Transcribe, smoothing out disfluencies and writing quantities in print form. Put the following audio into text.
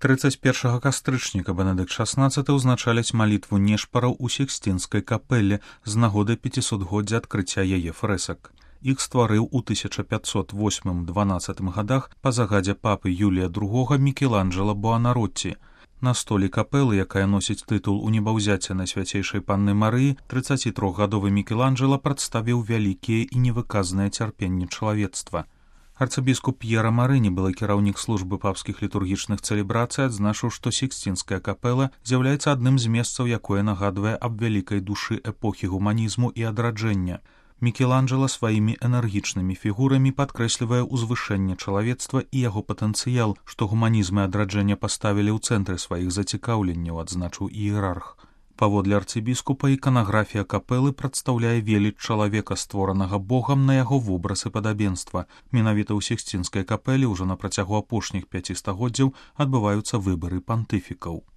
31 кастрычніка Бенедыкт XVI ўзначаляць малітву нешпараў у Сікстінскай капэле з нагоды 500-годдзя адкрыцця яе фрэсак. Іх стварыў у 1508-12 годах па загадзе папы Юлія II Мікеланджела Буанаротці. На столі капэлы, якая носіць тытул у небаўзяцця Найсвяцейшай Панны Марыі, 33гадовы Мікеланджела прадставіў вялікія і невыказнае цярпенне чалавецтва. Арцыбіскуп П'ера Марыні, былы кіраўнік службы папскіх літургічных цэлебрацый, адзначыў, што Сікстінская капэла з'яўляецца адным з месцаў, якое нагадвае аб вялікай душы эпохі гуманізму і адраджэння. Мікеланджела сваімі энергічнымі фігурамі падкрэслівае ўзвышэнне чалавецтва і яго патэнцыял, што гуманізм і адраджэнне паставілі ў цэнтры сваіх зацікаўленняў, адзначыў іерарх. Паводле арцыбіскупа, іканаграфія капэлы прадстаўляе веліч чалавека, створанага Богам на яго вобраз і падабенства. Менавіта ў Сікстінскай капэле ўжо на працягу апошніх 5 стагоддзяў адбываюцца выбары пантыфікаў.